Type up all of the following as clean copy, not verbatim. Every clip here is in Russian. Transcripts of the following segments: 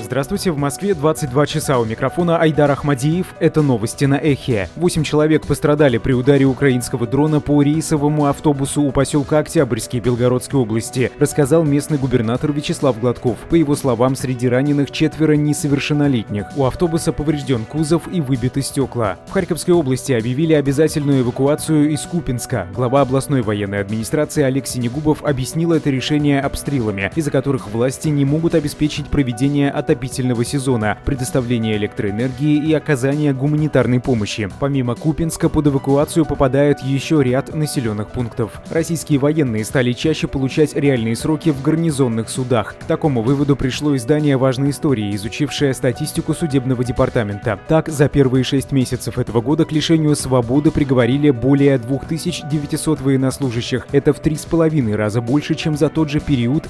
Здравствуйте, в Москве 22 часа, у микрофона Айдар Ахмадиев. Это новости на Эхе. 8 человек пострадали при ударе украинского дрона по рейсовому автобусу у поселка Октябрьский Белгородской области, рассказал местный губернатор Вячеслав Гладков. По его словам, среди раненых 4 несовершеннолетних. У автобуса поврежден кузов и выбиты стекла. В Харьковской области объявили обязательную эвакуацию из Купинска. Глава областной военной администрации Олег Синегубов объяснил это решение обстрелами, из-за которых власти не могут обеспечить проведение отопительного сезона, предоставление электроэнергии и оказание гуманитарной помощи. Помимо Купинска под эвакуацию попадает еще ряд населенных пунктов. Российские военные стали чаще получать реальные сроки в гарнизонных судах. К такому выводу пришло издание «Важные истории», изучившее статистику судебного департамента. Так, за первые 6 месяцев этого года к лишению свободы приговорили более 2900 военнослужащих. Это в 3,5 раза больше, чем за тот же период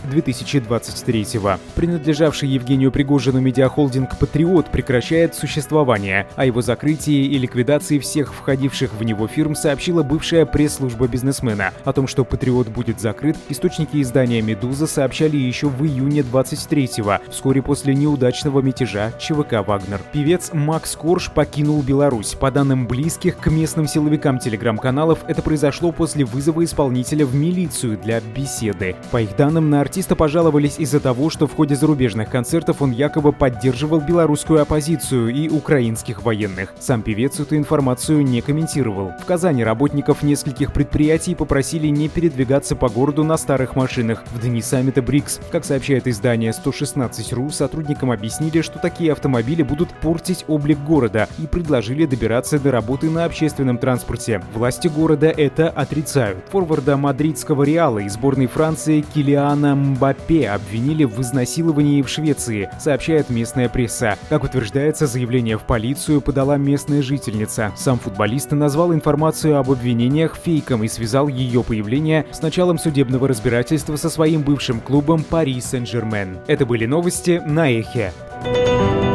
2023-го. Принадлежавший Евгению Пригожину медиахолдинг «Патриот» прекращает существование. О его закрытии и ликвидации всех входивших в него фирм сообщила бывшая пресс-служба бизнесмена. О том, что «Патриот» будет закрыт, источники издания «Медуза» сообщали еще в июне 23-го, вскоре после неудачного мятежа ЧВК «Вагнер». Певец Макс Корж покинул Беларусь. По данным близких к местным силовикам телеграм-каналов, это произошло после вызова исполнителя в милицию для беседы. По их данным, на артиста пожаловались из-за того, что в ходе зарубежных концертов он якобы поддерживал белорусскую оппозицию и украинских военных. Сам певец эту информацию не комментировал. В Казани работников нескольких предприятий попросили не передвигаться по городу на старых машинах в дни саммита БРИКС. Как сообщает издание 116.ru, сотрудникам объяснили, что такие автомобили будут портить облик города, и предложили добираться до работы на общественном транспорте. Власти города это отрицают. Форварда мадридского Реала и сборной Франции Килиана Мбаппе обвинили в изнасиловании в Швеции, сообщает местная пресса. Как утверждается, заявление в полицию подала местная жительница. Сам футболист назвал информацию об обвинениях фейком и связал ее появление с началом судебного разбирательства со своим бывшим клубом Пари Сен-Жермен. Это были новости на Эхе.